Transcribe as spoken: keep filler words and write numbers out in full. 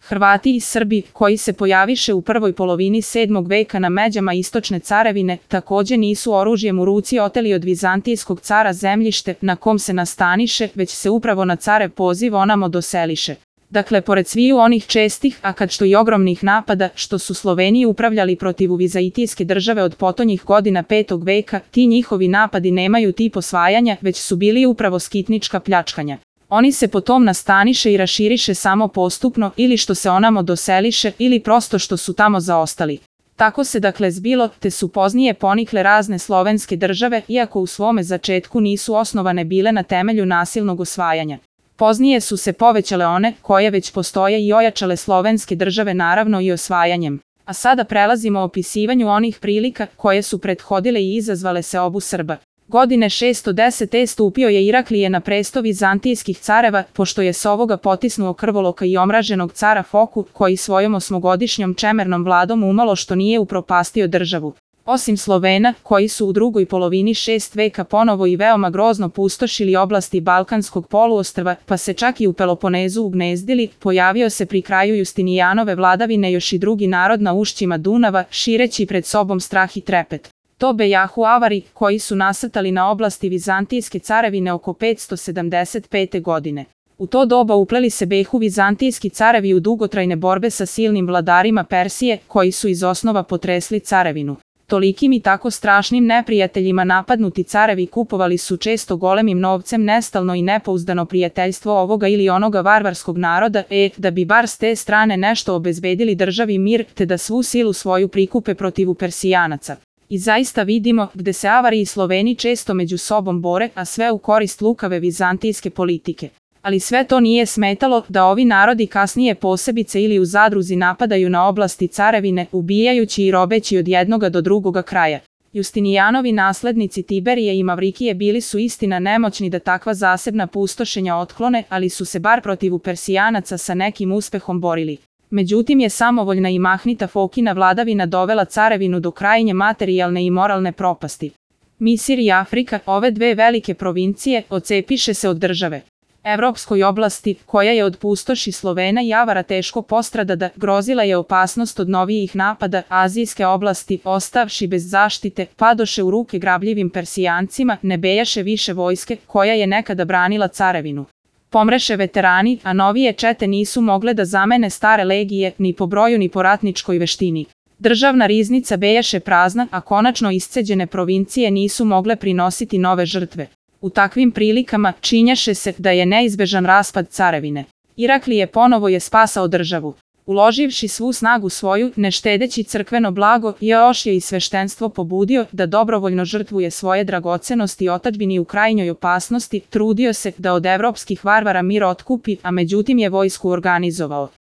Hrvati i Srbi, koji se pojaviše u prvoj polovini sedmog veka na međama istočne carevine, takođe nisu oružjem u ruci oteli od vizantijskog cara zemljište na kom se nastaniše, već se upravo na carev poziv onamo doseliše. Dakle, pored sviju onih čestih, a kad što i ogromnih napada, što su Sloveniji upravljali protiv vizantijske države od potonjih godina petog veka, ti njihovi napadi nemaju tip osvajanja, već su bili upravo skitnička pljačkanja. Oni se potom nastaniše i raširiše samo postupno, ili što se onamo doseliše, ili prosto što su tamo zaostali. Tako se dakle zbilo, te su poznije ponikle razne slovenske države, iako u svome začetku nisu osnovane bile na temelju nasilnog osvajanja. Poznije su se povećale one, koje već postoje i ojačale slovenske države naravno i osvajanjem. A sada prelazimo opisivanju onih prilika, koje su prethodile i izazvale se obu Srba. Godine šesto desete stupio je Iraklije na presto vizantijskih careva, pošto je s ovoga potisnuo krvoloka i omraženog cara Foku, koji svojom osmogodišnjom čemernom vladom umalo što nije upropastio državu. Osim Slovena, koji su u drugoj polovini šest veka ponovo i veoma grozno pustošili oblasti Balkanskog poluostrva, pa se čak i u Peloponezu ugnezdili, pojavio se pri kraju Justinijanove vladavine još i drugi narod na ušćima Dunava, šireći pred sobom strah i trepet. To bejahu Avari, koji su nasrtali na oblasti vizantijske carevine oko petsto sedamdeset pete godine. U to doba upleli se behu vizantijski carevi u dugotrajne borbe sa silnim vladarima Persije, koji su iz osnova potresli carevinu. Tolikim i tako strašnim neprijateljima napadnuti carevi kupovali su često golemim novcem nestalno i nepouzdano prijateljstvo ovoga ili onoga varvarskog naroda, e, da bi bar s te strane nešto obezbedili državi mir, te da svu silu svoju prikupe protivu Persijanaca. I zaista vidimo, gde se Avari i Sloveni često među sobom bore, a sve u korist lukave vizantijske politike. Ali sve to nije smetalo da ovi narodi kasnije posebice ili u zadruzi napadaju na oblasti carevine, ubijajući i robeći od jednoga do drugoga kraja. Justinijanovi naslednici Tiberije i Mavrikije bili su istina nemoćni da takva zasebna pustošenja otklone, ali su se bar protivu Persijanaca sa nekim uspehom borili. Međutim je samovoljna i mahnita Fokina vladavina dovela carevinu do krajnje materijalne i moralne propasti. Misir i Afrika, ove dve velike provincije, ocepiše se od države. Evropskoj oblasti, koja je od pustoši Slovena i Avara teško postradada, grozila je opasnost od novijih napada, azijske oblasti, ostavši bez zaštite, padoše u ruke grabljivim Persijancima, ne bejaše više vojske, koja je nekada branila carevinu. Pomreše veterani, a novije čete nisu mogle da zamene stare legije, ni po broju ni po ratničkoj veštini. Državna riznica bejaše prazna, a konačno isceđene provincije nisu mogle prinositi nove žrtve. U takvim prilikama činjaše se da je neizbežan raspad carevine. Iraklije ponovo je spasao državu. Uloživši svu snagu svoju, ne štedeći crkveno blago, još je i sveštenstvo pobudio da dobrovoljno žrtvuje svoje dragocenosti otadžbini u krajnjoj opasnosti, trudio se da od evropskih varvara mir otkupi, a međutim je vojsku organizovao.